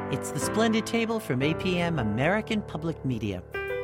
It's The Splendid Table from APM, American Public Media.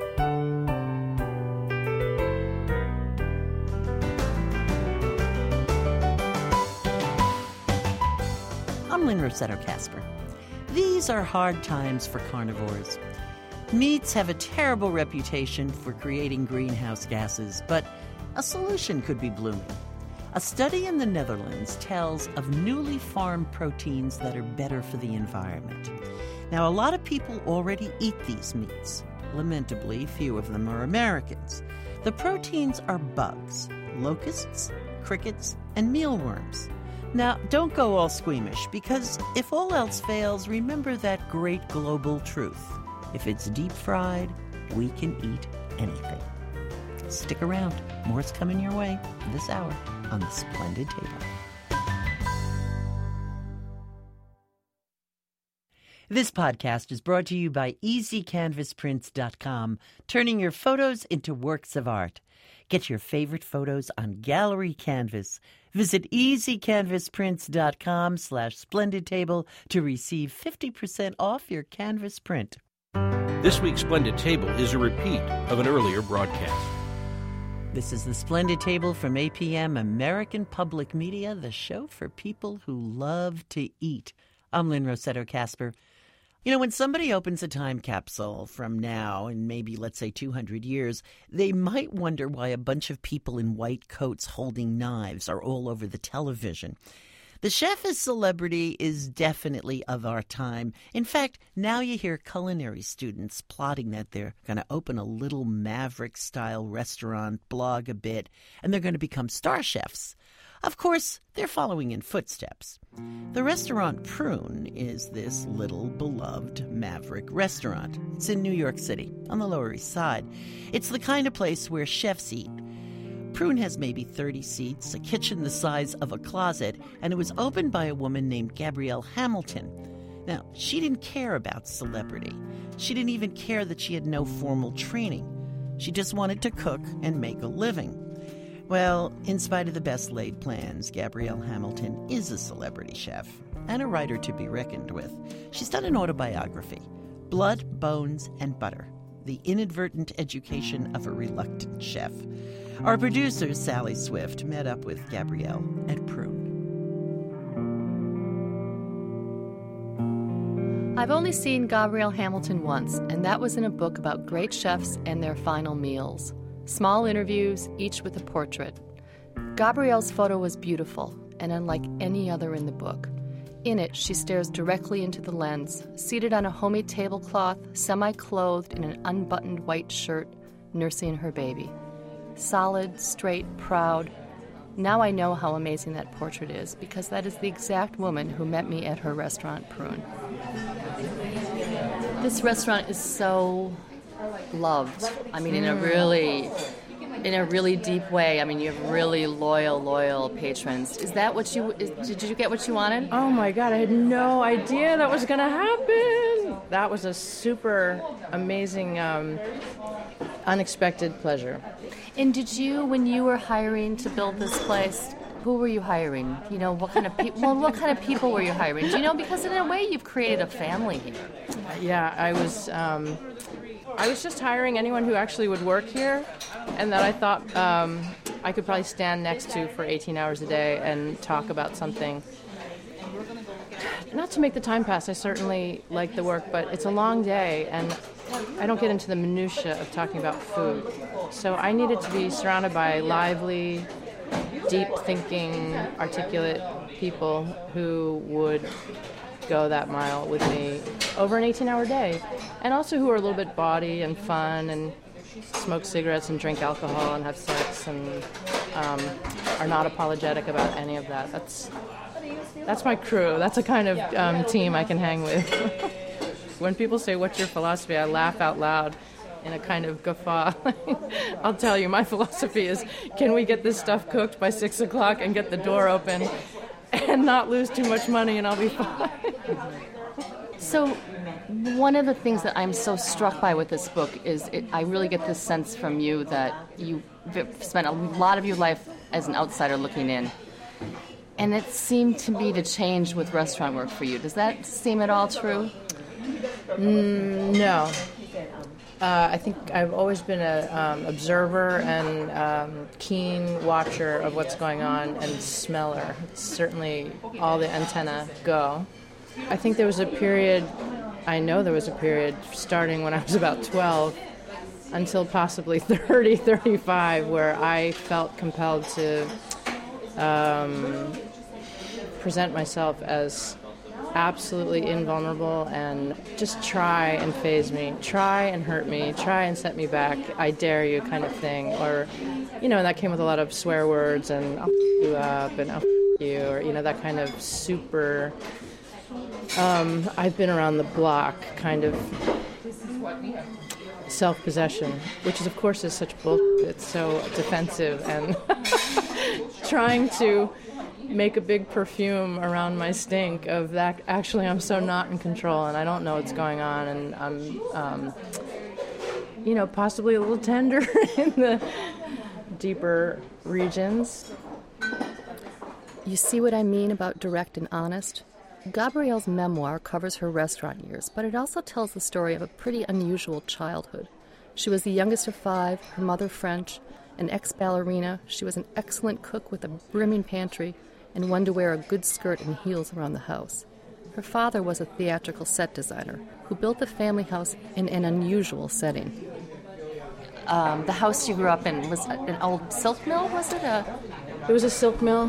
I'm Lynn Rossetto Kasper. These are hard times for carnivores. Meats have a terrible reputation for creating greenhouse gases, but a solution could be blooming. A study in the Netherlands tells of newly farmed proteins that are better for the environment. Now, a lot of people already eat these meats. Lamentably, few of them are Americans. The proteins are bugs, locusts, crickets, and mealworms. Now, don't go all squeamish, because if all else fails, remember that great global truth. If it's deep fried, we can eat anything. Stick around. More's coming your way this hour on The Splendid Table. This podcast is brought to you by EasyCanvasPrints.com, turning your photos into works of art. Get your favorite photos on Gallery Canvas. Visit EasyCanvasPrints.com/SplendidTable to receive 50% off your canvas print. This week's Splendid Table is a repeat of an earlier broadcast. This is The Splendid Table from APM, American Public Media, the show for people who love to eat. I'm Lynn Rossetto Kasper. You know, when somebody opens a time capsule from now and maybe, let's say, 200 years, they might wonder why a bunch of people in white coats holding knives are all over the television. The chef as celebrity is definitely of our time. In fact, now you hear culinary students plotting that they're going to open a little Maverick-style restaurant, blog a bit, and they're going to become star chefs. Of course, they're following in footsteps. The restaurant Prune is this little beloved Maverick restaurant. It's in New York City, on the Lower East Side. It's the kind of place where chefs eat. Prune has maybe 30 seats, a kitchen the size of a closet, and it was opened by a woman named Gabrielle Hamilton. Now, she didn't care about celebrity. She didn't even care that she had no formal training. She just wanted to cook and make a living. Well, in spite of the best laid plans, Gabrielle Hamilton is a celebrity chef and a writer to be reckoned with. She's done an autobiography, Blood, Bones, and Butter, The Inadvertent Education of a Reluctant Chef. Our producer, Sally Swift, met up with Gabrielle at Prune. I've only seen Gabrielle Hamilton once, and that was in a book about great chefs and their final meals. Small interviews, each with a portrait. Gabrielle's photo was beautiful and unlike any other in the book. In it, she stares directly into the lens, seated on a homemade tablecloth, semi-clothed in an unbuttoned white shirt, nursing her baby. Solid, straight, proud. Now I know how amazing that portrait is, because that is the exact woman who met me at her restaurant, Prune. This restaurant is so loved. I mean, in a really deep way. I mean, you have really loyal patrons. Is that what did you get what you wanted? Oh my God, I had no idea that was going to happen. That was a super amazing, unexpected pleasure. And did you, when you were hiring to build this place, who were you hiring? You know, what kind of people? Well, what kind of people were you hiring? Do you know? Because in a way, you've created a family here. Yeah, I was just hiring anyone who actually would work here, and that I thought I could probably stand next to for 18 hours a day and talk about something. Not to make the time pass. I certainly like the work, but it's a long day, and I don't get into the minutiae of talking about food. So I needed to be surrounded by lively, deep-thinking, articulate people who would go that mile with me over an 18-hour day, and also who are a little bit bawdy and fun and smoke cigarettes and drink alcohol and have sex and are not apologetic about any of that. That's my crew. That's a kind of team I can hang with. When people say, "What's your philosophy?" I laugh out loud in a kind of guffaw. I'll tell you, my philosophy is, can we get this stuff cooked by 6 o'clock and get the door open and not lose too much money, and I'll be fine. So one of the things that I'm so struck by with this book is I really get this sense from you that you spent a lot of your life as an outsider looking in. And it seemed to me to change with restaurant work for you. Does that seem at all true? No. I think I've always been an observer and keen watcher of what's going on and smeller. Certainly all the antennae go. I think there was a period starting when I was about 12 until possibly 30, 35, where I felt compelled to present myself as absolutely invulnerable and just try and phase me, try and hurt me, try and set me back, I dare you kind of thing. Or, and that came with a lot of swear words and I'll f*** you up and I'll f*** you, or, that kind of super, I've been around the block kind of self-possession, which is, of course, is such bullshit. It's so defensive and trying to make a big perfume around my stink of that. Actually, I'm so not in control and I don't know what's going on, and I'm, possibly a little tender in the deeper regions. You see what I mean about direct and honest? Gabrielle's memoir covers her restaurant years, but it also tells the story of a pretty unusual childhood. She was the youngest of 5, her mother French, an ex-ballerina. She was an excellent cook with a brimming pantry and one to wear a good skirt and heels around the house. Her father was a theatrical set designer who built the family house in an unusual setting. The house you grew up in was an old silk mill, was it? It was a silk mill.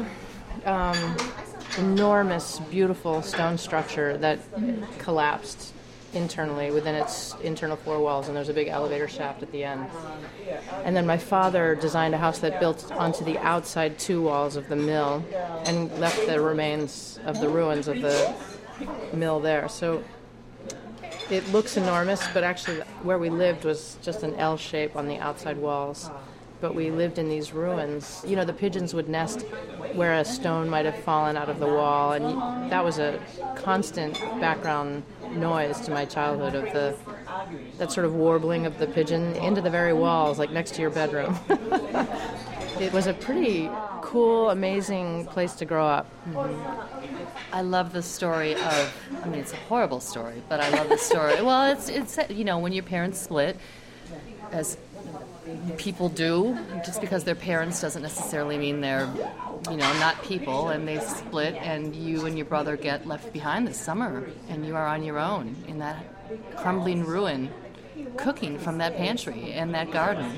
Enormous, beautiful stone structure that collapsed internally within its internal 4 walls, and there's a big elevator shaft at the end. And then my father designed a house that built onto the outside 2 walls of the mill and left the remains of the ruins of the mill there. So it looks enormous, but actually where we lived was just an L shape on the outside walls. But we lived in these ruins. The pigeons would nest where a stone might have fallen out of the wall, and that was a constant background noise to my childhood, of that sort of warbling of the pigeon into the very walls, like next to your bedroom. It was a pretty cool, amazing place to grow up. Mm-hmm. I love the story of, it's a horrible story, but I love the story. Well, it's when your parents split, as people do, just because they're parents doesn't necessarily mean they're, not people, and they split, and you and your brother get left behind this summer, and you are on your own in that crumbling ruin, cooking from that pantry and that garden.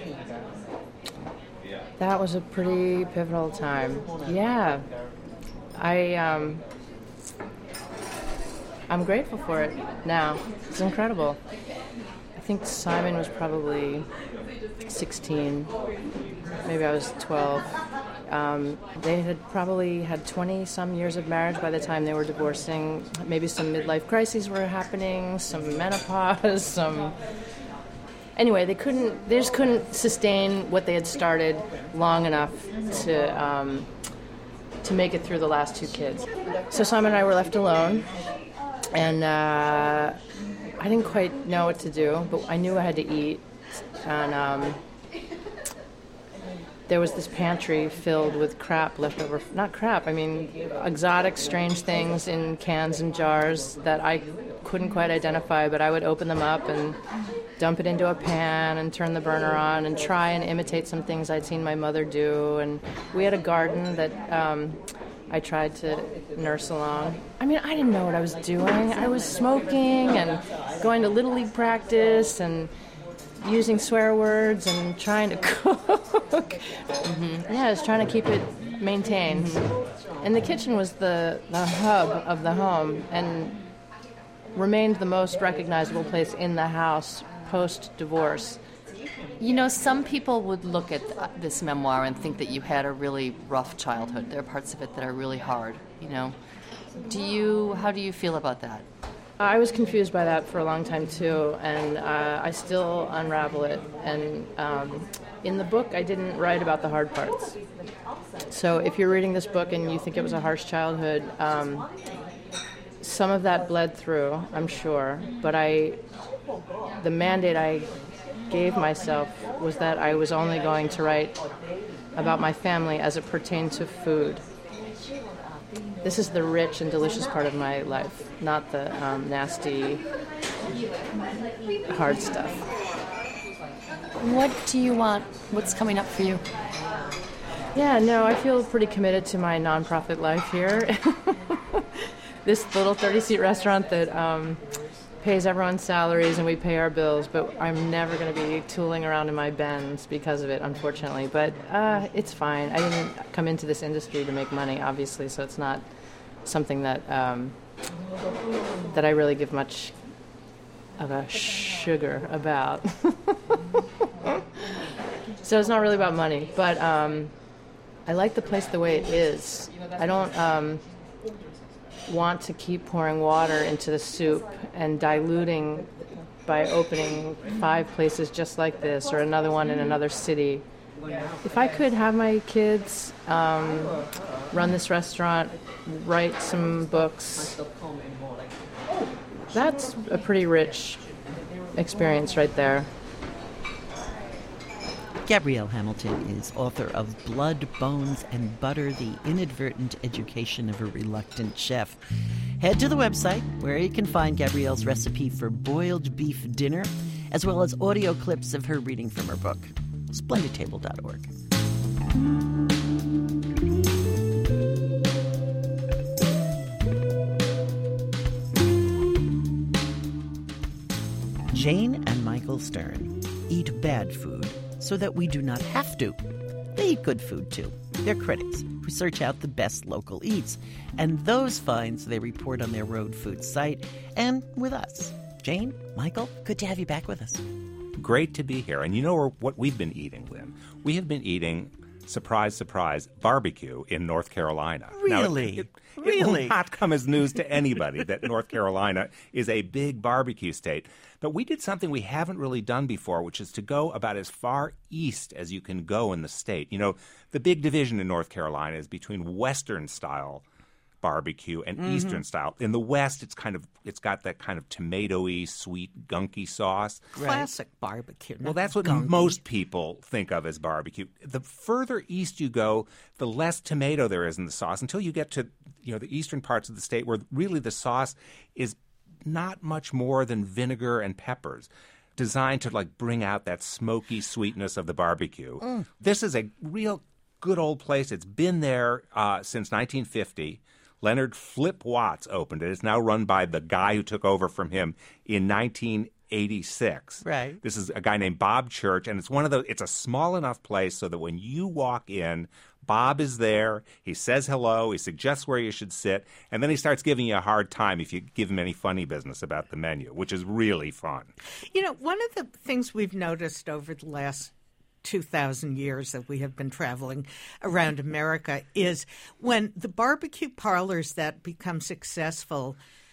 That was a pretty pivotal time. Yeah. I'm grateful for it now. It's incredible. I think Simon was probably 16, maybe I was 12. They had probably had 20-some years of marriage by the time they were divorcing. Maybe some midlife crises were happening, some menopause, Anyway, they just couldn't sustain what they had started long enough to make it through the last 2 kids. So Simon and I were left alone, and I didn't quite know what to do, but I knew I had to eat. And there was this pantry filled with crap left over. Not crap, exotic, strange things in cans and jars that I couldn't quite identify, but I would open them up and dump it into a pan and turn the burner on and try and imitate some things I'd seen my mother do. And we had a garden that I tried to nurse along. I didn't know what I was doing. I was smoking and going to Little League practice and using swear words and trying to cook. Mm-hmm. Yeah, I was trying to keep it maintained. Mm-hmm. And the kitchen was the hub of the home and remained the most recognizable place in the house post-divorce. Some people would look at this memoir and think that you had a really rough childhood. There are parts of it that are really hard, How do you feel about that? I was confused by that for a long time, too, and I still unravel it. And in the book, I didn't write about the hard parts. So if you're reading this book and you think it was a harsh childhood, some of that bled through, I'm sure. But the mandate I gave myself was that I was only going to write about my family as it pertained to food. This is the rich and delicious part of my life, not the nasty, hard stuff. What do you want? What's coming up for you? Yeah, no, I feel pretty committed to my nonprofit life here. This little 30-seat restaurant that pays everyone's salaries and we pay our bills, but I'm never going to be tooling around in my Benz because of it, unfortunately. But it's fine. I didn't come into this industry to make money, obviously, so it's not something that that I really give much of a sugar about. So it's not really about money, but I like the place the way it is. I don't want to keep pouring water into the soup and diluting by opening 5 places just like this or another one in another city. If I could have my kids run this restaurant, write some books, that's a pretty rich experience right there. Gabrielle Hamilton is author of Blood, Bones, and Butter, The Inadvertent Education of a Reluctant Chef. Head to the website where you can find Gabrielle's recipe for boiled beef dinner, as well as audio clips of her reading from her book, splendidtable.org. Jane and Michael Stern eat bad food so that we do not have to. They eat good food, too. They're critics who search out the best local eats, and those finds they report on their Road Food site and with us. Jane, Michael, good to have you back with us. Great to be here. And you know what we've been eating, Lynn? We have been eating, surprise, surprise, barbecue in North Carolina. Really? Now, it Really? will not come as news to anybody that North Carolina is a big barbecue state. But we did something we haven't really done before, which is to go about as far east as you can go in the state. You know, the big division in North Carolina is between Western-style barbecue and Eastern style. In the West, it's got that kind of tomatoey, sweet, gunky sauce. Classic barbecue. Well, that's what most people think of as barbecue. The further east you go, the less tomato there is in the sauce until you get to, the eastern parts of the state where really the sauce is not much more than vinegar and peppers, designed to bring out that smoky sweetness of the barbecue. This is a real good old place. It's been there since 1950. Leonard Flip Watts opened it. It's now run by the guy who took over from him in 1986. Right. This is a guy named Bob Church, and it's a small enough place so that when you walk in, Bob is there. He says hello. He suggests where you should sit, and then he starts giving you a hard time if you give him any funny business about the menu, which is really fun. One of the things we've noticed over the last 2,000 years that we have been traveling around America is when the barbecue parlors that become successful,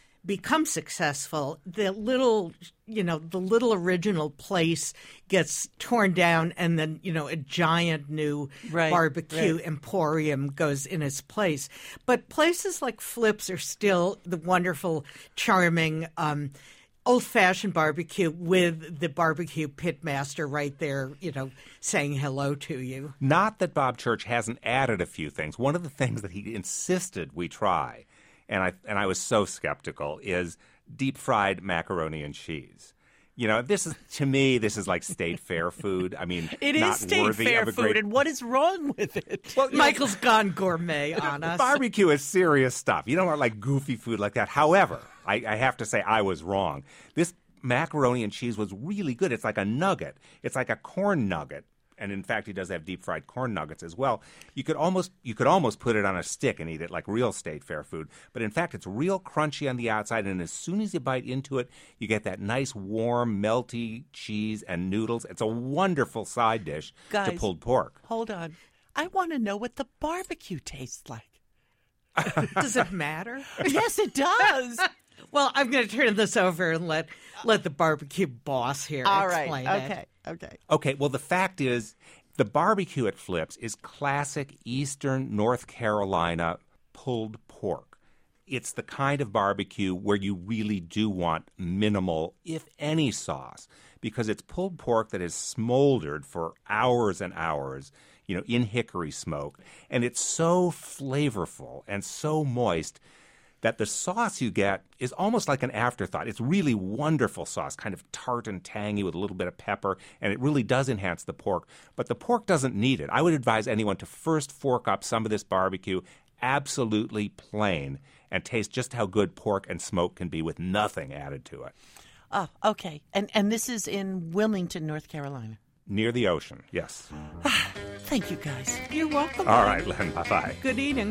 the little original place gets torn down, and then, a giant new barbecue emporium goes in its place. But places like Flip's are still the wonderful, charming, old-fashioned barbecue with the barbecue pitmaster right there, saying hello to you. Not that Bob Church hasn't added a few things. One of the things that he insisted we try, and I was so skeptical, is deep-fried macaroni and cheese. This is like state fair food. I mean, it not is state worthy fair of a food, great... and what is wrong with it? Well, Michael's gone gourmet on us. Barbecue is serious stuff. You don't want goofy food like that. However, I have to say I was wrong. This macaroni and cheese was really good. It's like a nugget. It's like a corn nugget. And in fact, he does have deep-fried corn nuggets as well. You could almost put it on a stick and eat it like real state fair food. But in fact, it's real crunchy on the outside, and as soon as you bite into it, you get that nice, warm, melty cheese and noodles. It's a wonderful side dish to pulled pork. Hold on. I want to know what the barbecue tastes like. Does it matter? Yes, it does. Well, I'm going to turn this over and let the barbecue boss here explain it. Okay, well, the fact is the barbecue at Flip's is classic Eastern North Carolina pulled pork. It's the kind of barbecue where you really do want minimal, if any, sauce, because it's pulled pork that is smoldered for hours and hours, in hickory smoke. And it's so flavorful and so moist that the sauce you get is almost like an afterthought. It's really wonderful sauce, kind of tart and tangy with a little bit of pepper, and it really does enhance the pork. But the pork doesn't need it. I would advise anyone to first fork up some of this barbecue absolutely plain and taste just how good pork and smoke can be with nothing added to it. Oh, okay. And this is in Wilmington, North Carolina. Near the ocean, yes. Thank you, guys. You're welcome. All right, Len, bye-bye. Good eating.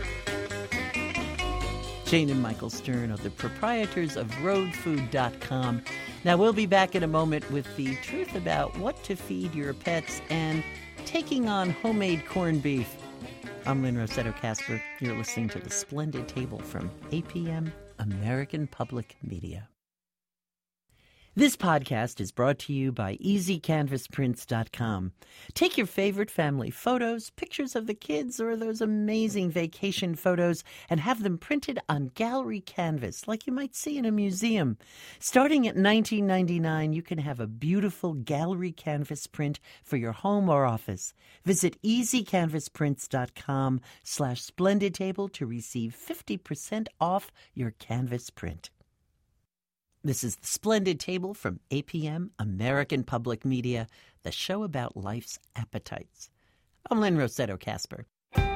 Jane and Michael Stern are the proprietors of roadfood.com. Now, we'll be back in a moment with the truth about what to feed your pets and taking on homemade corned beef. I'm Lynn Rossetto Kasper. You're listening to The Splendid Table from APM, American Public Media. This podcast is brought to you by EasyCanvasPrints.com. Take your favorite family photos, pictures of the kids, or those amazing vacation photos, and have them printed on gallery canvas like you might see in a museum. Starting at $19.99, you can have a beautiful gallery canvas print for your home or office. Visit EasyCanvasPrints.com/SplendidTable to receive 50% off your canvas print. This is The Splendid Table from APM, American Public Media, the show about life's appetites. I'm Lynn Rossetto Kasper.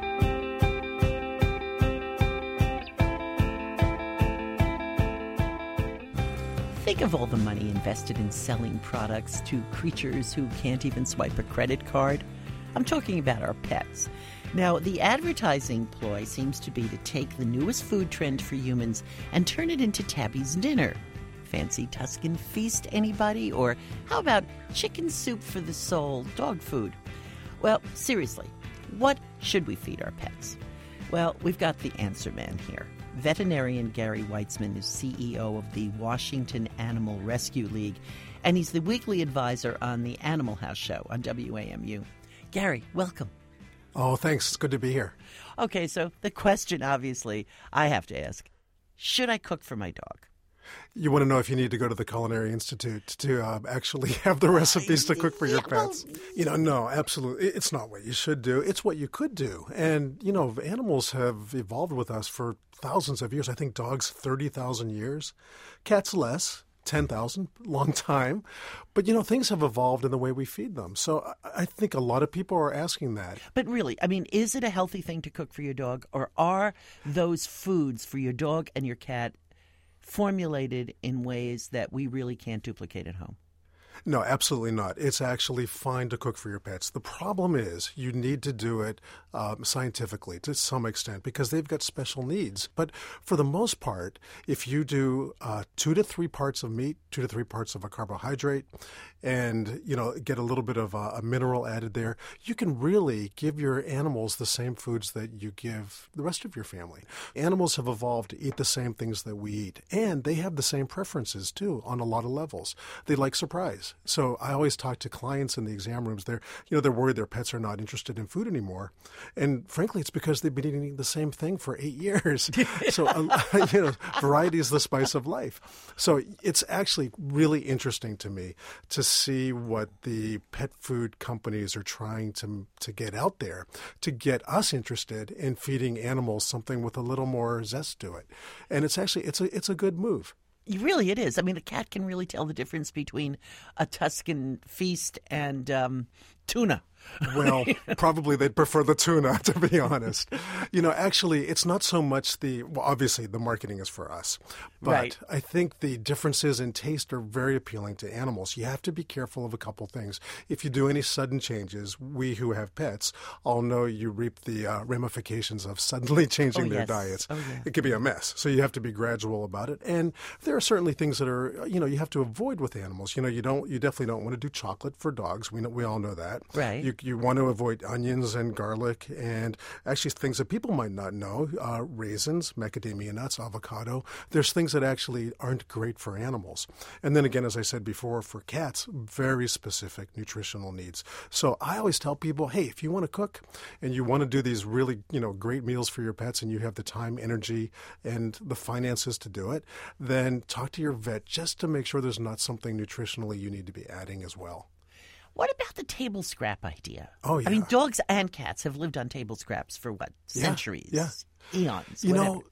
Think of all the money invested in selling products to creatures who can't even swipe a credit card. I'm talking about our pets. Now, the advertising ploy seems to be to take the newest food trend for humans and turn it into Tabby's dinner. Fancy Tuscan feast, anybody? Or how about chicken soup for the soul, dog food? Well, seriously, what should we feed our pets? Well, we've got the answer man here. Veterinarian Gary Weitzman is CEO of the Washington Animal Rescue League, and he's the weekly advisor on the Animal House show on WAMU. Gary, welcome. Oh, thanks. It's good to be here. Okay, so the question, obviously, I have to ask, should I cook for my dog? You want to know if you need to go to the Culinary Institute to actually have the recipes to cook for your pets. Well, no, absolutely. It's not what you should do. It's what you could do. And, animals have evolved with us for thousands of years. I think dogs, 30,000 years. Cats, less. 10,000, long time. But, things have evolved in the way we feed them. So I think a lot of people are asking that. But really, is it a healthy thing to cook for your dog? Or are those foods for your dog and your cat formulated in ways that we really can't duplicate at home? No, absolutely not. It's actually fine to cook for your pets. The problem is you need to do it scientifically to some extent because they've got special needs. But for the most part, if you do 2 to 3 parts of meat, 2 to 3 parts of a carbohydrate, and get a little bit of a mineral added there, you can really give your animals the same foods that you give the rest of your family. Animals have evolved to eat the same things that we eat, and they have the same preferences too on a lot of levels. They like surprise. So I always talk to clients in the exam rooms. They're worried their pets are not interested in food anymore, and frankly, it's because they've been eating the same thing for 8 years. So variety is the spice of life. So it's actually really interesting to me to see what the pet food companies are trying to get out there to get us interested in feeding animals something with a little more zest to it. And it's actually it's a good move. Really, it is. A cat can really tell the difference between a Tuscan feast and tuna. Well, probably they'd prefer the tuna, to be honest. Actually, it's not so much obviously the marketing is for us. But right. I think the differences in taste are very appealing to animals. You have to be careful of a couple things. If you do any sudden changes, we who have pets all know you reap the ramifications of suddenly changing their diets. Oh, yeah. It could be a mess. So you have to be gradual about it. And there are certainly things that are, you have to avoid with animals. You definitely don't want to do chocolate for dogs. We all know that. Right. You want to avoid onions and garlic and actually things that people might not know, raisins, macadamia nuts, avocado. There's things that actually aren't great for animals. And then again, as I said before, for cats, very specific nutritional needs. So I always tell people, hey, if you want to cook and you want to do these really, great meals for your pets and you have the time, energy, and the finances to do it, then talk to your vet just to make sure there's not something nutritionally you need to be adding as well. What about the table scrap idea? Oh, yeah. Dogs and cats have lived on table scraps for what? Centuries? Yeah. Eons? You whatever. know,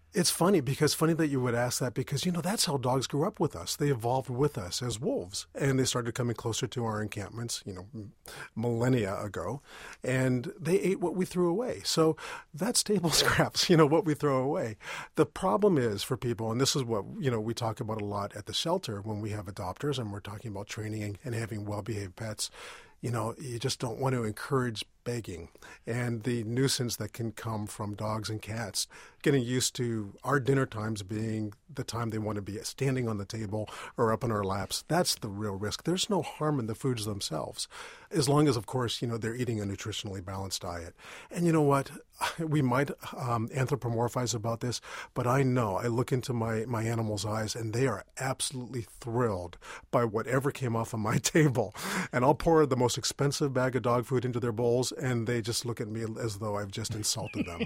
It's funny that you would ask that because, that's how dogs grew up with us. They evolved with us as wolves, and they started coming closer to our encampments, millennia ago, and they ate what we threw away. So that's table scraps, what we throw away. The problem is for people, and this is what, we talk about a lot at the shelter when we have adopters and we're talking about training and having well-behaved pets. You just don't want to encourage begging and the nuisance that can come from dogs and cats. Getting used to our dinner times being the time they want to be standing on the table or up in our laps, that's the real risk. There's no harm in the foods themselves, as long as, of course, they're eating a nutritionally balanced diet. And you know what? We might anthropomorphize about this, but I know, I look into my animals' eyes, and they are absolutely thrilled by whatever came off of my table. And I'll pour the most expensive bag of dog food into their bowls, and they just look at me as though I've just insulted them.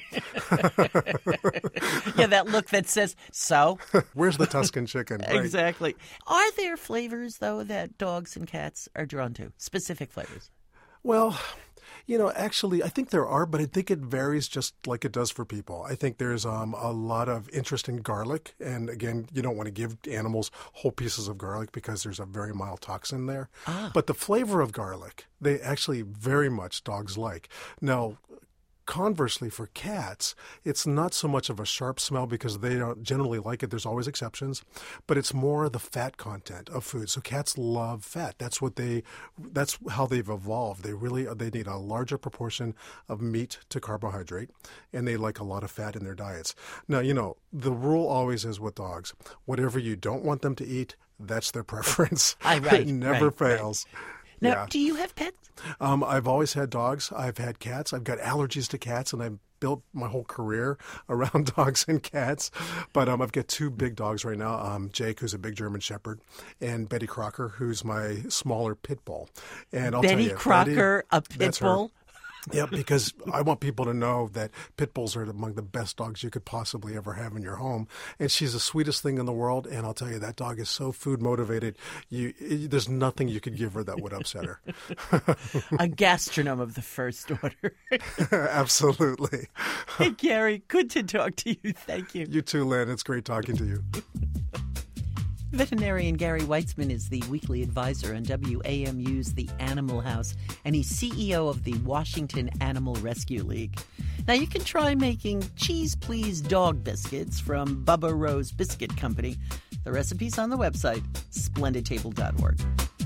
Yeah, that look that says, so? Where's the Tuscan chicken? Right. Exactly. Are there flavors, though, that dogs and cats are drawn to? Specific flavors? Well, actually, I think there are, but I think it varies just like it does for people. I think there's a lot of interest in garlic. And again, you don't want to give animals whole pieces of garlic because there's a very mild toxin there. But the flavor of garlic, they actually very much dogs like. Now, conversely, for cats, it's not so much of a sharp smell because they don't generally like it. There's always exceptions, but it's more the fat content of food. So cats love fat. That's how they've evolved. They need a larger proportion of meat to carbohydrate, and they like a lot of fat in their diets. Now, the rule always is with dogs, whatever you don't want them to eat, that's their preference. It never fails. Right. Now, do you have pets? I've always had dogs. I've had cats. I've got allergies to cats, and I've built my whole career around dogs and cats. But I've got two big dogs right now, Jake, who's a big German Shepherd, and Betty Crocker, who's my smaller pit bull. And I'll tell you, Crocker, a pit bull? Yeah, because I want people to know that pit bulls are among the best dogs you could possibly ever have in your home. And she's the sweetest thing in the world. And I'll tell you, that dog is so food motivated. There's nothing you could give her that would upset her. A gastronome of the first order. Absolutely. Hey, Gary, good to talk to you. Thank you. You too, Lynn. It's great talking to you. Veterinarian Gary Weitzman is the weekly advisor on WAMU's The Animal House, and he's CEO of the Washington Animal Rescue League. Now, you can try making Cheese Please dog biscuits from Bubba Rose Biscuit Company. The recipe's on the website, splendidtable.org.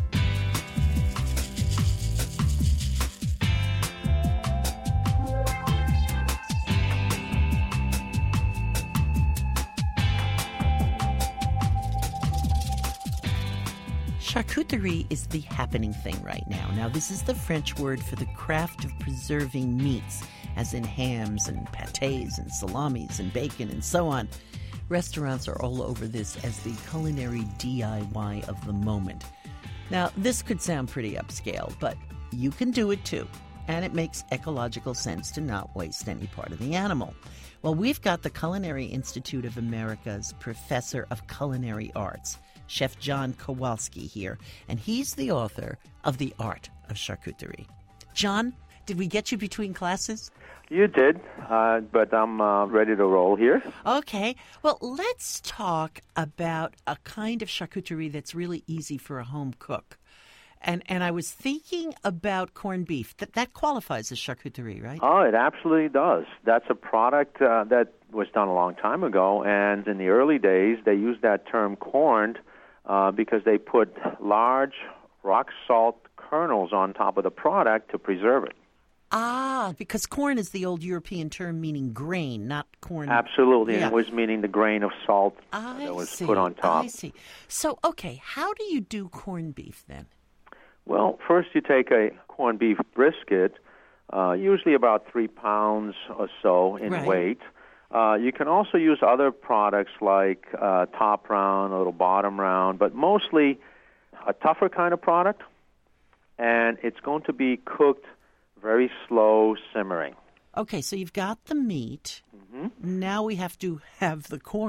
Charcuterie is the happening thing right now. Now, this is the French word for the craft of preserving meats, as in hams and pâtés and salamis and bacon and so on. Restaurants are all over this as the culinary DIY of the moment. Now, this could sound pretty upscale, but you can do it too. And it makes ecological sense to not waste any part of the animal. Well, we've got the Culinary Institute of America's professor of culinary arts, Chef John Kowalski, here, and he's the author of The Art of Charcuterie. John, did we get you between classes? You did, but I'm ready to roll here. Okay. Well, let's talk about a kind of charcuterie that's really easy for a home cook. And I was thinking about corned beef. That qualifies as charcuterie, right? Oh, it absolutely does. That's a product that was done a long time ago, and in the early days, they used that term corned because they put large rock salt kernels on top of the product to preserve it. Ah, because corn is the old European term meaning grain, not corn. Absolutely, yeah. And it was meaning the grain of salt that was put on top. I see. So, okay, how do you do corned beef then? Well, first you take a corned beef brisket, usually about 3 pounds or so in weight. You can also use other products like top round, a little bottom round, but mostly a tougher kind of product, and it's going to be cooked very slow simmering. Okay, so you've got the meat. Mm-hmm. Now we have to have the corn.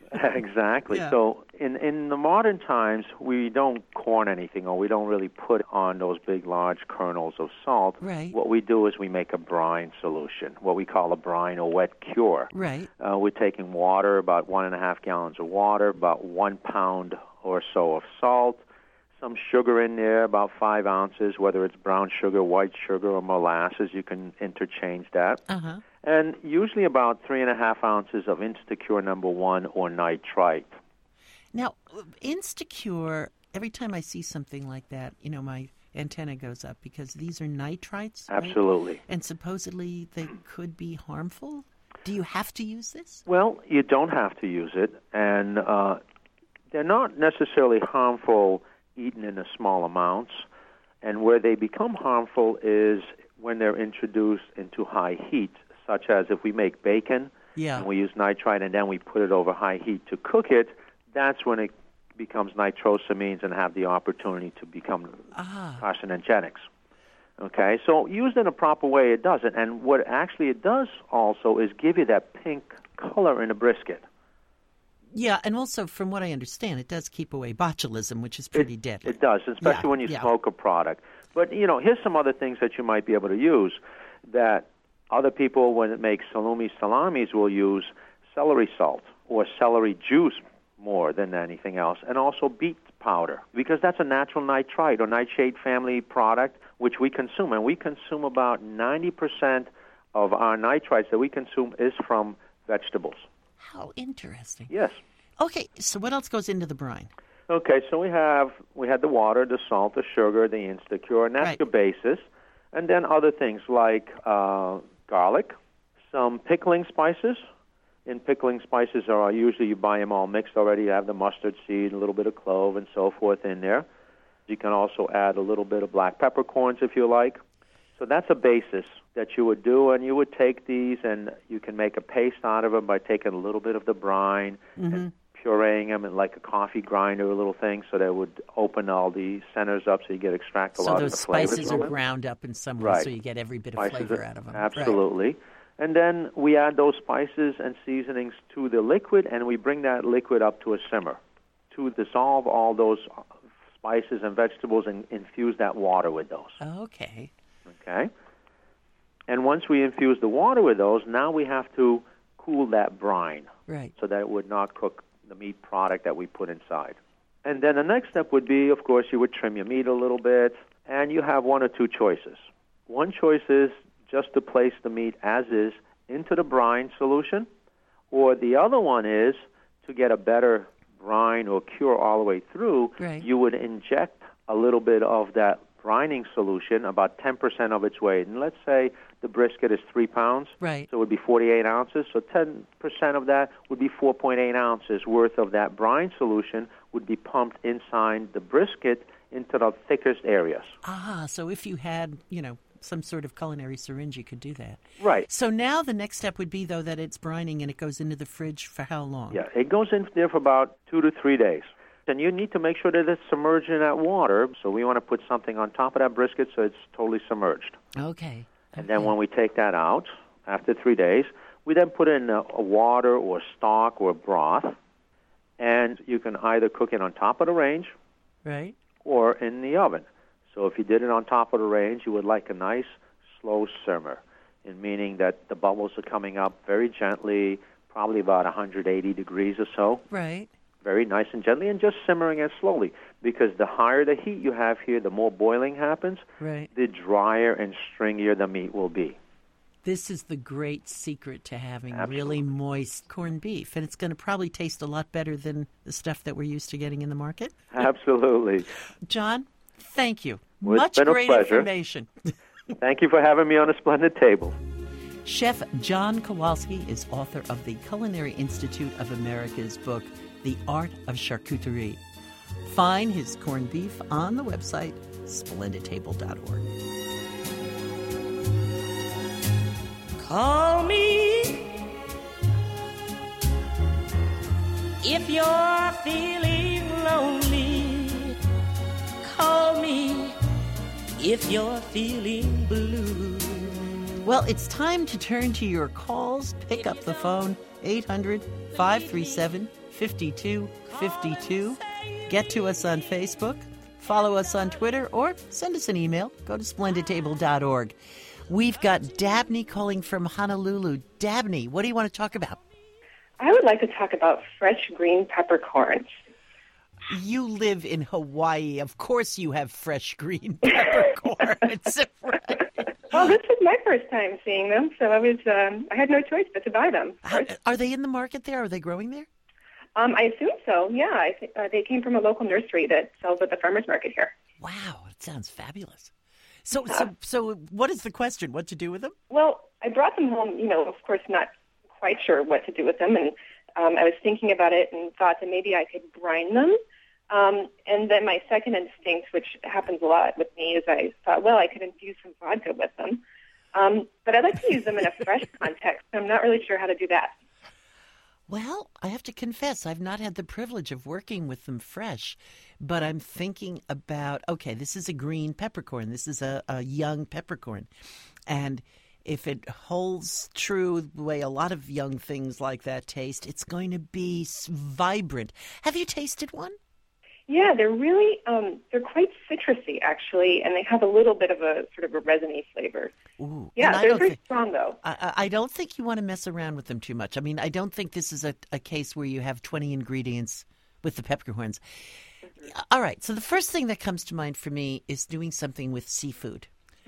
Exactly. Yeah. So in the modern times, we don't corn anything, or we don't really put on those big, large kernels of salt. Right. What we do is we make a brine solution, what we call a brine or wet cure. Right. We're taking water, about 1.5 gallons of water, about 1 pound or so of salt, some sugar in there, about 5 ounces, whether it's brown sugar, white sugar, or molasses. You can interchange that. Uh-huh. And usually about 3.5 ounces of Instacure #1 or nitrite. Now, Instacure, every time I see something like that, my antenna goes up because these are nitrites. Right? Absolutely. And supposedly they could be harmful. Do you have to use this? Well, you don't have to use it, and they're not necessarily harmful eaten in small amounts. And where they become harmful is when they're introduced into high heat, such as if we make bacon and we use nitrite and then we put it over high heat to cook it, that's when it becomes nitrosamines and have the opportunity to become carcinogenics. Okay, so used in a proper way, it doesn't. And what actually it does also is give you that pink color in a brisket. Yeah, and also from what I understand, it does keep away botulism, which is pretty deadly. It does, especially when you smoke a product. But, here's some other things that you might be able to use that other people, when it makes salamis, will use celery salt or celery juice more than anything else, and also beet powder, because that's a natural nitrite or nightshade family product, which we consume. And we consume about 90% of our nitrites that we consume is from vegetables. How interesting. Yes. Okay, so what else goes into the brine? Okay, so we had the water, the salt, the sugar, the Instacure, and that's your basis. And then other things like garlic, some pickling spices. In pickling spices are usually you buy them all mixed already. You have the mustard seed, a little bit of clove, and so forth in there. You can also add a little bit of black peppercorns if you like. So that's a basis that you would do, and you would take these and you can make a paste out of them by taking a little bit of the brine and pureeing them in like a coffee grinder, a little thing, so that would open all the centers up so you extract a lot of the flavors. So those spices are ground up in some way so you get every bit of flavor out of them. Absolutely. Right. And then we add those spices and seasonings to the liquid, and we bring that liquid up to a simmer to dissolve all those spices and vegetables and infuse that water with those. Okay. Okay. And once we infuse the water with those, now we have to cool that brine. Right. So that it would not cook the meat product that we put inside. And then the next step would be, of course, you would trim your meat a little bit, and you have one or two choices. One choice is just to place the meat as is into the brine solution, or the other one is to get a better brine or cure all the way through, you would inject a little bit of that brining solution, about 10% of its weight. And let's say the brisket is 3 pounds, so it would be 48 ounces. So 10% of that would be 4.8 ounces worth of that brine solution would be pumped inside the brisket into the thickest areas. So if you had, some sort of culinary syringe, you could do that. Right. So now the next step would be, though, that it's brining and it goes into the fridge for how long? Yeah, it goes in there for about 2 to 3 days. And you need to make sure that it's submerged in that water. So we want to put something on top of that brisket so it's totally submerged. Okay. And then when we take that out, after 3 days, we then put in a water or stock or broth. And you can either cook it on top of the range or in the oven. So if you did it on top of the range, you would like a nice slow simmer, meaning that the bubbles are coming up very gently, probably about 180 degrees or so. Right. Very nice and gently, and just simmering it slowly. Because the higher the heat you have here, the more boiling happens, the drier and stringier the meat will be. This is the great secret to having really moist corned beef. And it's going to probably taste a lot better than the stuff that we're used to getting in the market. Absolutely. John, thank you. Well, much great information. Thank you for having me on A Splendid Table. Chef John Kowalski is author of the Culinary Institute of America's book, The Art of Charcuterie. Find his corned beef on the website, splendidtable.org. Call me if you're feeling lonely. Call me if you're feeling blue. Well, it's time to turn to your calls. Pick up the phone, 800-537 5252. Get to us on Facebook, follow us on Twitter, or send us an email. Go to splendidtable.org. We've got Dabney calling from Honolulu. Dabney, what do you want to talk about? I would like to talk about fresh green peppercorns. You live in Hawaii. Of course you have fresh green peppercorns. Right? Well, this was my first time seeing them, so I had no choice but to buy them. Are they in the market there? Are they growing there? I assume so, yeah. I think they came from a local nursery that sells at the farmer's market here. Wow, it sounds fabulous. So what is the question? What to do with them? Well, I brought them home, of course not quite sure what to do with them, and I was thinking about it and thought that maybe I could brine them. And then my second instinct, which happens a lot with me, is I thought, well, I could infuse some vodka with them. But I'd like to use them in a fresh context, so I'm not really sure how to do that. Well, I have to confess, I've not had the privilege of working with them fresh, but I'm thinking about, okay, this is a green peppercorn. This is a young peppercorn. And if it holds true the way a lot of young things like that taste, it's going to be vibrant. Have you tasted one? Yeah, they're really, they're quite citrusy, actually, and they have a little bit of a sort of a resiny flavor. Ooh. Yeah, they're very strong, though. I don't think you want to mess around with them too much. I mean, I don't think this is a case where you have 20 ingredients with the peppercorns. Mm-hmm. All right, so the first thing that comes to mind for me is doing something with seafood.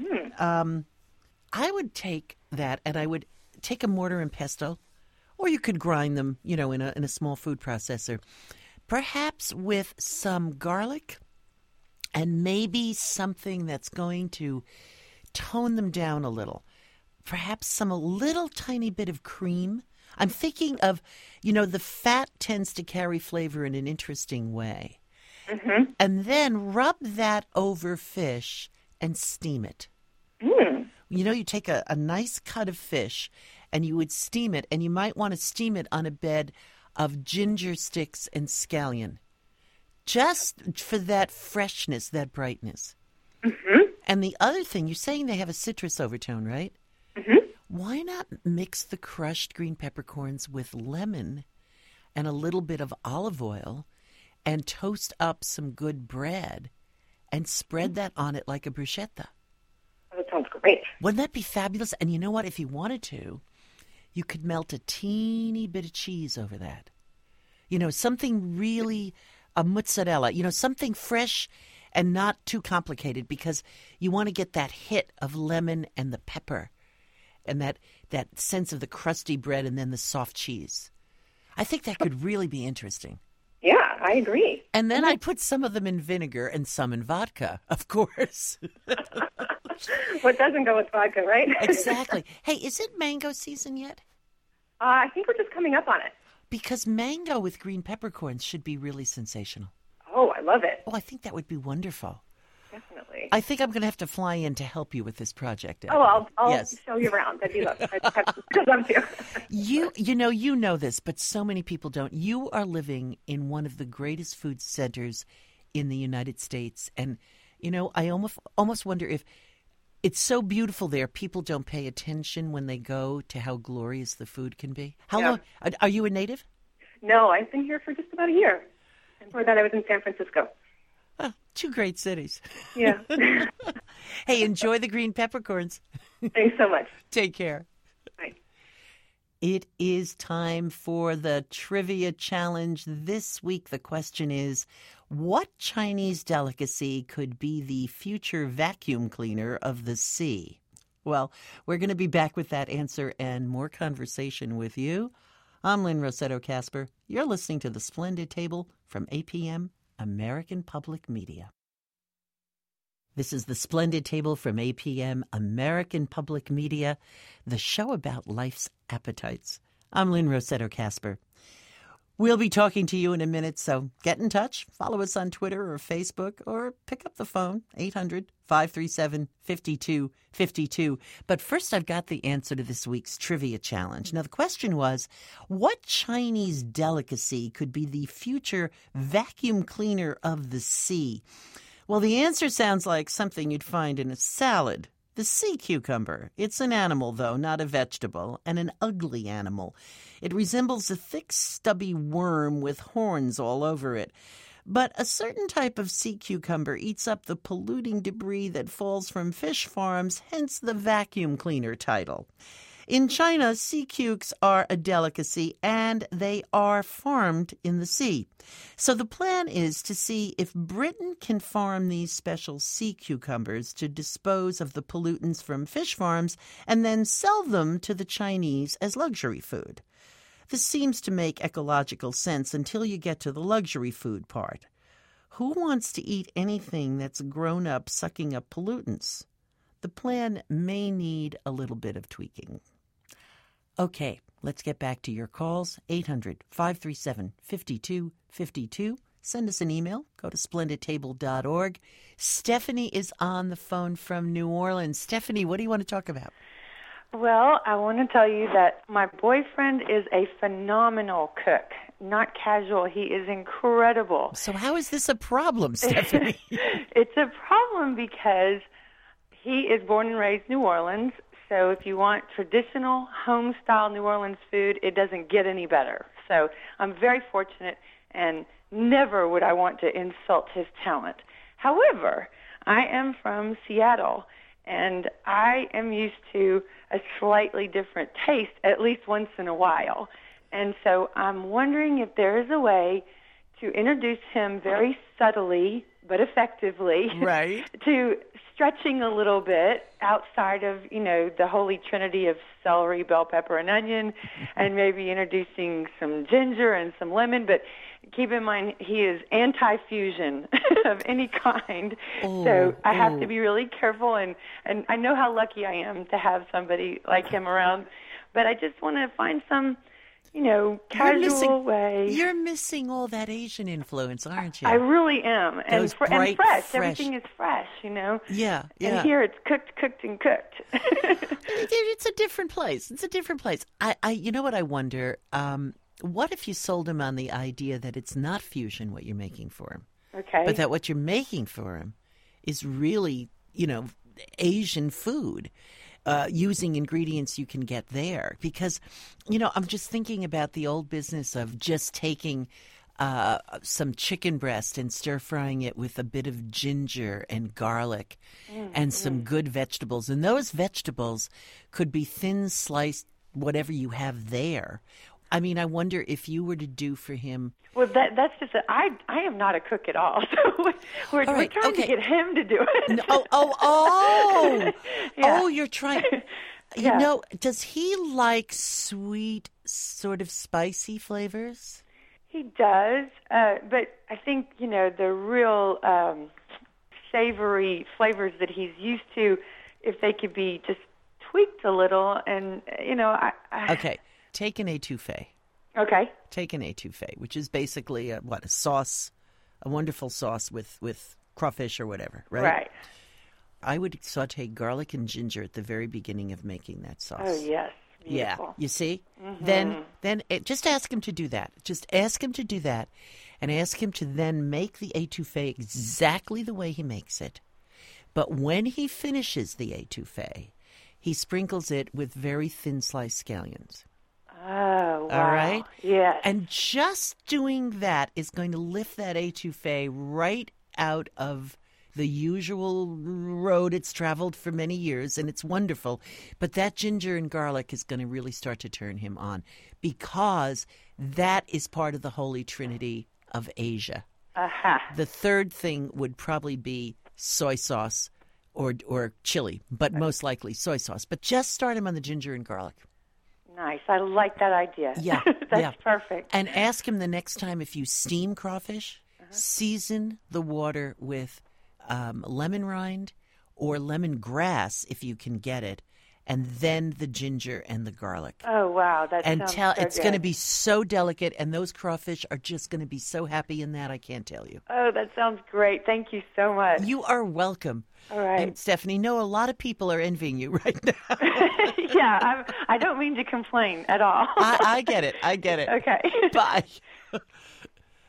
I would take that, and I would take a mortar and pestle, or you could grind them, in a small food processor. Perhaps with some garlic and maybe something that's going to tone them down a little. Perhaps a little tiny bit of cream. I'm thinking of, the fat tends to carry flavor in an interesting way. Mm-hmm. And then rub that over fish and steam it. Mm. You take a nice cut of fish and you would steam it, and you might want to steam it on a bed of ginger sticks and scallion, just for that freshness, that brightness. Mm-hmm. And the other thing, you're saying they have a citrus overtone, right? Mm-hmm. Why not mix the crushed green peppercorns with lemon and a little bit of olive oil and toast up some good bread and spread that on it like a bruschetta? Oh, that sounds great. Wouldn't that be fabulous? And you know what? If you wanted to, you could melt a teeny bit of cheese over that. Something really, a mozzarella, something fresh and not too complicated, because you want to get that hit of lemon and the pepper and that sense of the crusty bread and then the soft cheese. I think that could really be interesting. Yeah, I agree. And then I'd put some of them in vinegar and some in vodka, of course. What doesn't go with vodka, right? Exactly. Hey, is it mango season yet? I think we're just coming up on it. Because mango with green peppercorns should be really sensational. Oh, I love it. Oh, I think that would be wonderful. Definitely. I think I'm going to have to fly in to help you with this project. Oh, I'll show you around. That'd be lovely. I'd love to. You know this, but so many people don't. You are living in one of the greatest food centers in the United States. And, I almost wonder if it's so beautiful there, people don't pay attention when they go to how glorious the food can be. How long? Are you a native? No, I've been here for just about a year. And before that, I was in San Francisco. Oh, two great cities. Yeah. Hey, enjoy the green peppercorns. Thanks so much. Take care. Bye. It is time for the trivia challenge. This week, the question is, what Chinese delicacy could be the future vacuum cleaner of the sea? Well, we're going to be back with that answer and more conversation with you. I'm Lynn Rossetto Kasper. You're listening to The Splendid Table from APM, American Public Media. This is The Splendid Table from APM, American Public Media, the show about life's appetites. I'm Lynn Rossetto Kasper. We'll be talking to you in a minute, so get in touch. Follow us on Twitter or Facebook, or pick up the phone, 800-537-5252. But first, I've got the answer to this week's trivia challenge. Now, the question was, what Chinese delicacy could be the future vacuum cleaner of the sea? Well, the answer sounds like something you'd find in a salad, The sea cucumber. It's an animal, though, not a vegetable, and an ugly animal. It resembles a thick, stubby worm with horns all over it. But a certain type of sea cucumber eats up the polluting debris that falls from fish farms, hence the vacuum cleaner title. In China, sea cucs are a delicacy, and they are farmed in the sea. So the plan is to see if Britain can farm these special sea cucumbers to dispose of the pollutants from fish farms and then sell them to the Chinese as luxury food. This seems to make ecological sense until you get to the luxury food part. Who wants to eat anything that's grown up sucking up pollutants? The plan may need a little bit of tweaking. Okay, let's get back to your calls. 800-537-5252. Send us an email. Go to splendidtable.org. Stephanie is on the phone from New Orleans. Stephanie, what do you want to talk about? Well, I want to tell you that my boyfriend is a phenomenal cook, not casual. He is incredible. So how is this a problem, Stephanie? It's a problem because he is born and raised New Orleans. So if you want traditional home-style New Orleans food, it doesn't get any better. So I'm very fortunate, and never would I want to insult his talent. However, I am from Seattle, and I am used to a slightly different taste, at least once in a while. And so I'm wondering if there is a way to introduce him very subtly but effectively to stretching a little bit outside of, the holy trinity of celery, bell pepper, and onion, and maybe introducing some ginger and some lemon. But keep in mind, he is anti-fusion of any kind. So I have to be really careful, and I know how lucky I am to have somebody like him around. But I just want to find some, casual way. You're missing all that Asian influence, aren't you? I really am. And fresh. Everything is fresh, Yeah. And here it's cooked, and cooked. It's a different place. You know what I wonder? What if you sold him on the idea that it's not fusion what you're making for him? Okay. But that what you're making for him is really, Asian food. Using ingredients you can get there. Because, I'm just thinking about the old business of just taking some chicken breast and stir-frying it with a bit of ginger and garlic and some good vegetables. And those vegetables could be thin sliced, whatever you have there. I mean, I wonder if you were to do for him. Well, that's just I am not a cook at all. So we're trying to get him to do it. Oh, you're trying. Does he like sweet, sort of spicy flavors? He does, but I think the real savory flavors that he's used to, if they could be just tweaked a little, and Okay. Take an étouffée. Okay. Take an étouffée, which is basically a sauce, a wonderful sauce with crawfish or whatever, right? Right. I would saute garlic and ginger at the very beginning of making that sauce. Oh, yes. Beautiful. Yeah. You see? Mm-hmm. Then just ask him to do that. Just ask him to do that, and ask him to then make the étouffée exactly the way he makes it. But when he finishes the étouffée, he sprinkles it with very thin sliced scallions. Oh, wow. All right? Yes. And just doing that is going to lift that étouffée right out of the usual road it's traveled for many years, and it's wonderful. But that ginger and garlic is going to really start to turn him on, because that is part of the holy trinity of Asia. Uh-huh. The third thing would probably be soy sauce or chili, but most likely soy sauce. But just start him on the ginger and garlic. Nice. I like that idea. Yeah. That's perfect. And ask him the next time, if you steam crawfish, season the water with lemon rind or lemongrass if you can get it, and then the ginger and the garlic. Oh, wow. It's going to be so delicate, and those crawfish are just going to be so happy in that, I can't tell you. Oh, that sounds great. Thank you so much. You are welcome. All right. And Stephanie, a lot of people are envying you right now. Yeah, I don't mean to complain at all. I get it. Okay. Bye.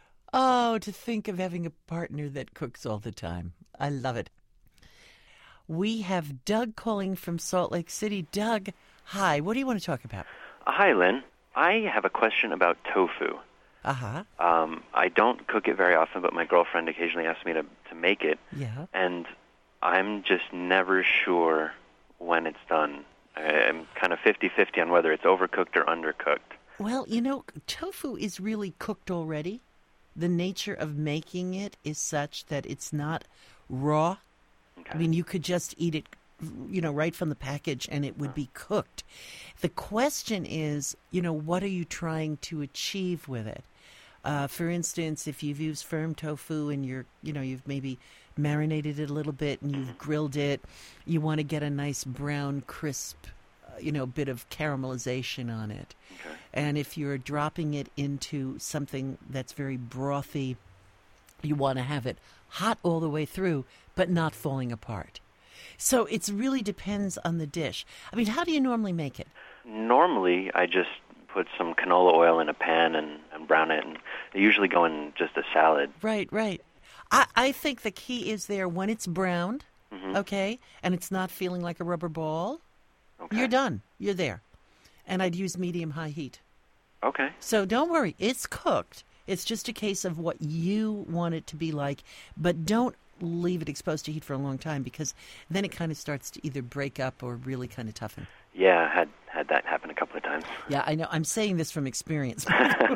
Oh, to think of having a partner that cooks all the time. I love it. We have Doug calling from Salt Lake City. Doug, hi. What do you want to talk about? Hi, Lynn. I have a question about tofu. Uh-huh. I don't cook it very often, but my girlfriend occasionally asks me to make it. Yeah. And I'm just never sure when it's done. I'm kind of 50-50 on whether it's overcooked or undercooked. Well, you know, tofu is really cooked already. The nature of making it is such that it's not raw. Okay. I mean, you could just eat it, you know, right from the package and it would be cooked. The question is, you know, what are you trying to achieve with it? For instance, if you've used firm tofu and you've maybe marinated it a little bit and you've grilled it, you want to get a nice brown, crisp, bit of caramelization on it. Okay. And if you're dropping it into something that's very brothy, you want to have it hot all the way through, but not falling apart. So it really depends on the dish. I mean, how do you normally make it? Normally, I just put some canola oil in a pan and brown it, and they usually go in just a salad. Right. I think the key is there when it's browned, okay, and it's not feeling like a rubber ball, you're done. You're there. And I'd use medium-high heat. Okay. So don't worry. It's cooked. It's just a case of what you want it to be like, but don't leave it exposed to heat for a long time because then it kind of starts to either break up or really kind of toughen. Yeah, I had that happen a couple of times. Yeah, I know. I'm saying this from experience.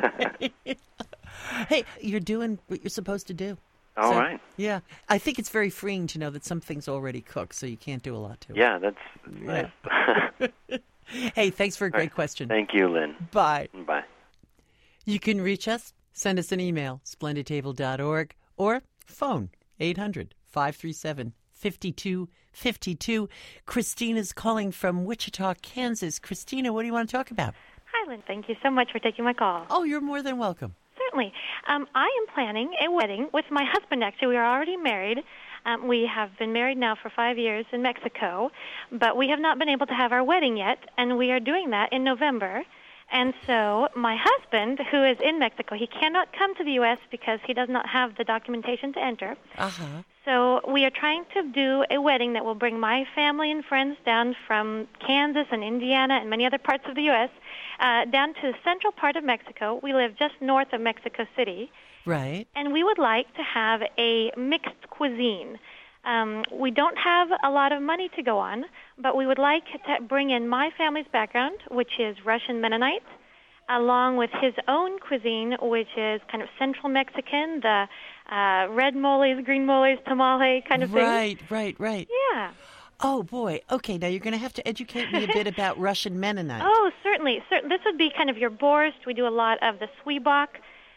Hey, you're doing what you're supposed to do. All right. Yeah. I think it's very freeing to know that something's already cooked, so you can't do a lot to it. Yeah, that's nice. Hey, thanks for a great question. Thank you, Lynn. Bye. Bye. You can reach us. Send us an email, splendidtable.org, or phone 800-537-5252. Christina's calling from Wichita, Kansas. Christina, what do you want to talk about? Hi, Lynn. Thank you so much for taking my call. Oh, you're more than welcome. Certainly. I am planning a wedding with my husband, actually. We are already married. We have been married now for 5 years in Mexico, but we have not been able to have our wedding yet, and we are doing that in November. And so my husband, who is in Mexico, he cannot come to the U.S. because he does not have the documentation to enter. Uh-huh. So we are trying to do a wedding that will bring my family and friends down from Kansas and Indiana and many other parts of the U.S. Down to the central part of Mexico. We live just north of Mexico City. Right. And we would like to have a mixed cuisine. We don't have a lot of money to go on, but we would like to bring in my family's background, which is Russian Mennonite, along with his own cuisine, which is kind of Central Mexican, the red moles, green moles, tamale kind of thing. Right. Yeah. Oh, boy. Okay, now you're going to have to educate me a bit about Russian Mennonite. Oh, certainly. This would be kind of your borscht. We do a lot of the zwieback.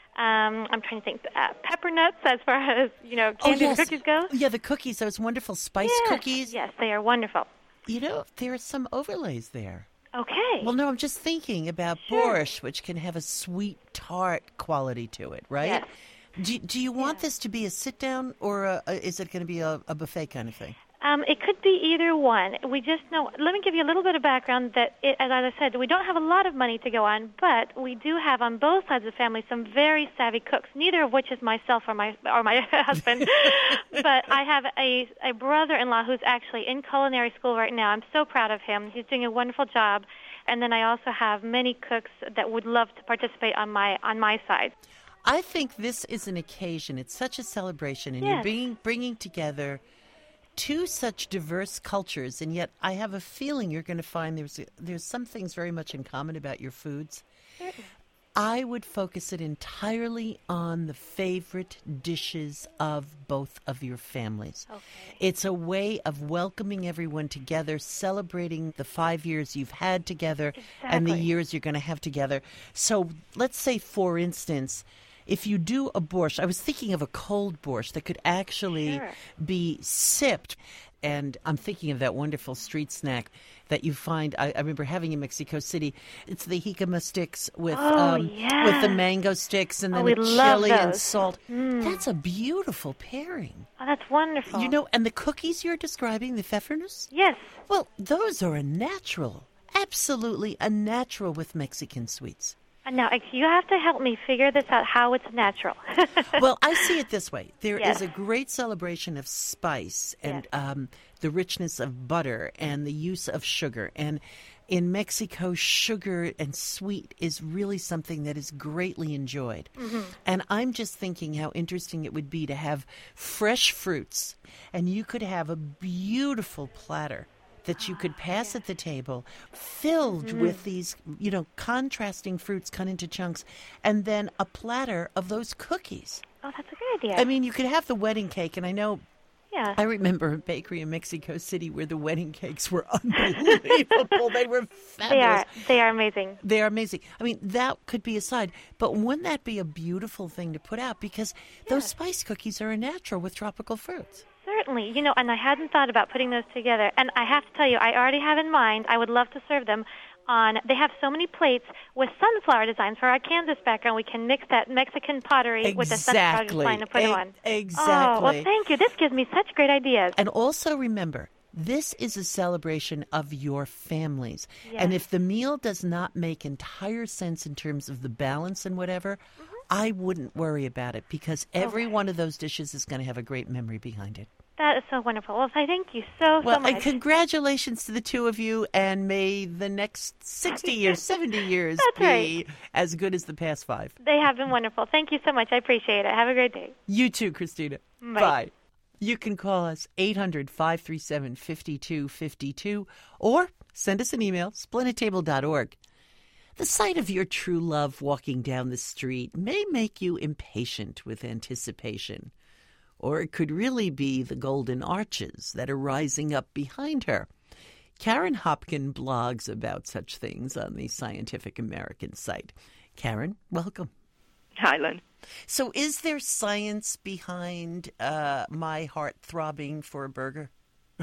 I'm trying to think. Pepper nuts, as far as, candy cookies go. Yeah, the cookies, those wonderful spice cookies. Yes, they are wonderful. There are some overlays there. Okay. Well, no, I'm just thinking about borscht, which can have a sweet, tart quality to it, right? Yes. Do you want this to be a sit-down, or is it going to be a buffet kind of thing? It could be either one. We just know. Let me give you a little bit of background that, as I said, we don't have a lot of money to go on, but we do have on both sides of the family some very savvy cooks, neither of which is myself or my husband. But I have a brother-in-law who's actually in culinary school right now. I'm so proud of him. He's doing a wonderful job. And then I also have many cooks that would love to participate on my side. I think this is an occasion. It's such a celebration, and you're bringing together two such diverse cultures, and yet I have a feeling you're going to find there's some things very much in common about your foods. Certainly. I would focus it entirely on the favorite dishes of both of your families. Okay. It's a way of welcoming everyone together, celebrating the 5 years you've had together and the years you're going to have together. So let's say, for instance, if you do a borscht, I was thinking of a cold borscht that could actually be sipped. And I'm thinking of that wonderful street snack that you find. I remember having in Mexico City. It's the jicama sticks with the mango sticks and then chili and salt. That's a beautiful pairing. Oh, that's wonderful. And the cookies you're describing, the pfeffernuss? Yes. Well, those are absolutely a natural with Mexican sweets. Now, you have to help me figure this out, how it's natural. Well, I see it this way. There is a great celebration of spice and the richness of butter and the use of sugar. And in Mexico, sugar and sweet is really something that is greatly enjoyed. Mm-hmm. And I'm just thinking how interesting it would be to have fresh fruits, and you could have a beautiful platter that you could pass at the table filled with these, contrasting fruits cut into chunks, and then a platter of those cookies. Oh, that's a good idea. I mean, you could have the wedding cake, and I know I remember a bakery in Mexico City where the wedding cakes were unbelievable. They were fabulous. They are amazing. They are amazing. I mean, that could be a side, but wouldn't that be a beautiful thing to put out? Because those spice cookies are a natural with tropical fruits. Certainly. And I hadn't thought about putting those together. And I have to tell you, I already have in mind, I would love to serve them they have so many plates with sunflower designs. For our Kansas background, we can mix that Mexican pottery with the sunflower design and put them on. Exactly. Oh, well, thank you. This gives me such great ideas. And also remember, this is a celebration of your families. Yes. And if the meal does not make entire sense in terms of the balance and whatever, I wouldn't worry about it, because every one of those dishes is going to have a great memory behind it. That is so wonderful. Well, I thank you so much. And congratulations to the two of you, and may the next 60 years, 70 years be as good as the past 5. They have been wonderful. Thank you so much. I appreciate it. Have a great day. You too, Christina. Bye. You can call us 800-537-5252 or send us an email, splendidtable.org. The sight of your true love walking down the street may make you impatient with anticipation. Or it could really be the golden arches that are rising up behind her. Karen Hopkin blogs about such things on the Scientific American site. Karen, welcome. Hi, Lynn. So is there science behind my heart throbbing for a burger?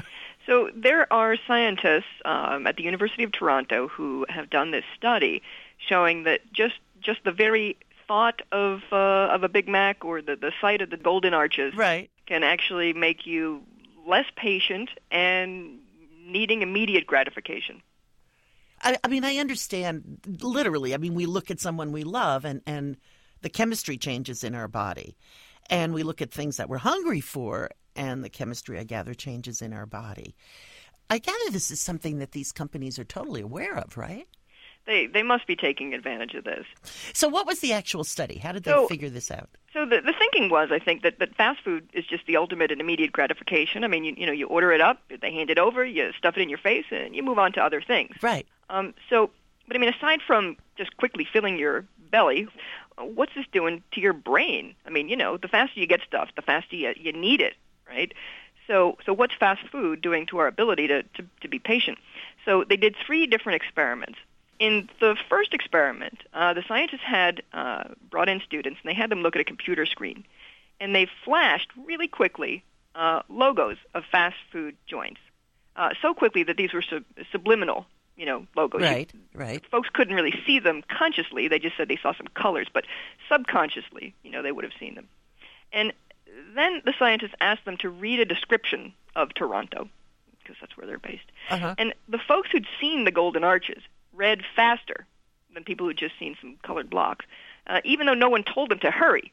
So there are scientists at the University of Toronto who have done this study showing that just the very thought of a Big Mac or the sight of the golden arches can actually make you less patient and needing immediate gratification. I mean, I understand literally. I mean, we look at someone we love and the chemistry changes in our body. And we look at things that we're hungry for and the chemistry, I gather, changes in our body. I gather this is something that these companies are totally aware of, right? They must be taking advantage of this. So what was the actual study? How did they figure this out? So the thinking was, I think, that fast food is just the ultimate and immediate gratification. I mean, you order it up, they hand it over, you stuff it in your face, and you move on to other things. Right. But I mean, aside from just quickly filling your belly, what's this doing to your brain? I mean, the faster you get stuff, the faster you need it, right? So what's fast food doing to our ability to be patient? So they did 3 different experiments. In the first experiment, the scientists had brought in students, and they had them look at a computer screen. And they flashed really quickly logos of fast food joints, so quickly that these were subliminal, logos. Right. Folks couldn't really see them consciously. They just said they saw some colors, but subconsciously, they would have seen them. And then the scientists asked them to read a description of Toronto, because that's where they're based. Uh-huh. And the folks who'd seen the golden arches read faster than people who'd just seen some colored blocks, even though no one told them to hurry.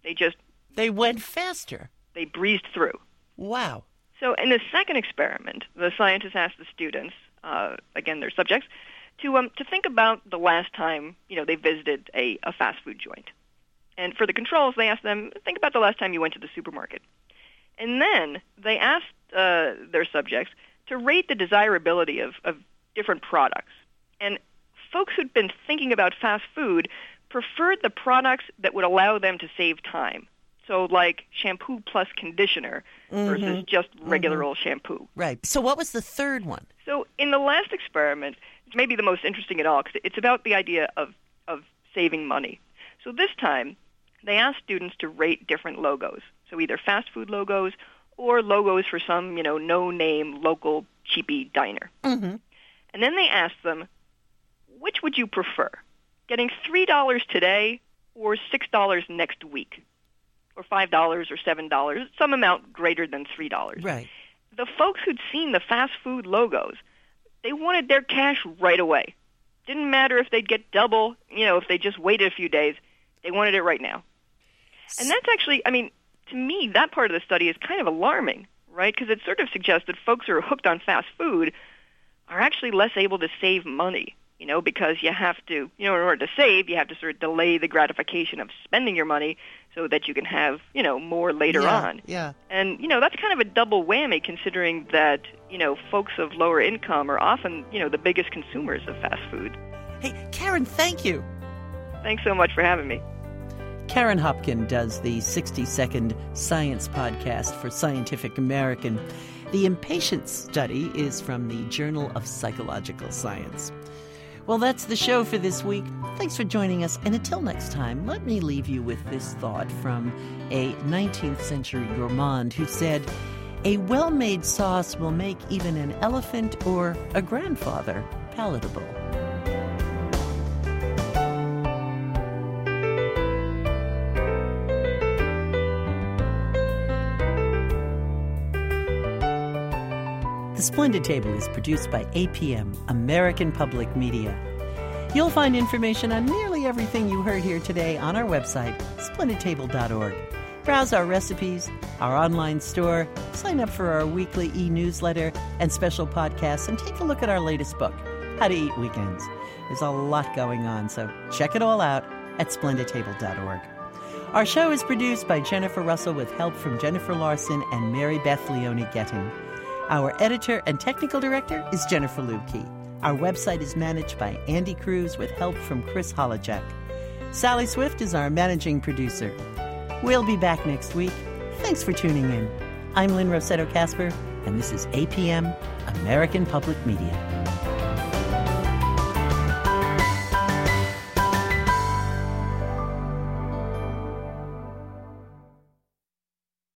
They went faster. They breezed through. Wow. So in the second experiment, the scientists asked the students, again, their subjects, to think about the last time they visited a fast food joint. And for the controls, they asked them, think about the last time you went to the supermarket. And then they asked their subjects to rate the desirability of different products. And folks who'd been thinking about fast food preferred the products that would allow them to save time. So like shampoo plus conditioner versus just regular old shampoo. Right. So what was the third one? So in the last experiment, it's maybe the most interesting at all because it's about the idea of saving money. So this time, they asked students to rate different logos. So either fast food logos or logos for some, no-name local cheapy diner. Mm-hmm. And then they asked them, which would you prefer, getting $3 today or $6 next week? Or $5 or $7, some amount greater than $3. Right. The folks who'd seen the fast food logos, they wanted their cash right away. Didn't matter if they'd get double, if they just waited a few days. They wanted it right now. And that's actually, to me, that part of the study is kind of alarming, right? Because it sort of suggests that folks who are hooked on fast food are actually less able to save money, because you have to, in order to save, you have to sort of delay the gratification of spending your money so that you can have, more later on. Yeah. And, that's kind of a double whammy considering that, folks of lower income are often, the biggest consumers of fast food. Hey, Karen, thank you. Thanks so much for having me. Karen Hopkin does the 60-second science podcast for Scientific American. The Impatience study is from the Journal of Psychological Science. Well, that's the show for this week. Thanks for joining us. And until next time, let me leave you with this thought from a 19th century gourmand who said, "A well-made sauce will make even an elephant or a grandfather palatable." The Splendid Table is produced by APM, American Public Media. You'll find information on nearly everything you heard here today on our website, splendidtable.org. Browse our recipes, our online store, sign up for our weekly e-newsletter and special podcasts, and take a look at our latest book, How to Eat Weekends. There's a lot going on, so check it all out at splendidtable.org. Our show is produced by Jennifer Russell with help from Jennifer Larson and Mary Beth Leone-Getting. Our editor and technical director is Jennifer Lubke. Our website is managed by Andy Cruz with help from Chris Holojek. Sally Swift is our managing producer. We'll be back next week. Thanks for tuning in. I'm Lynn Rossetto Kasper, and this is APM, American Public Media.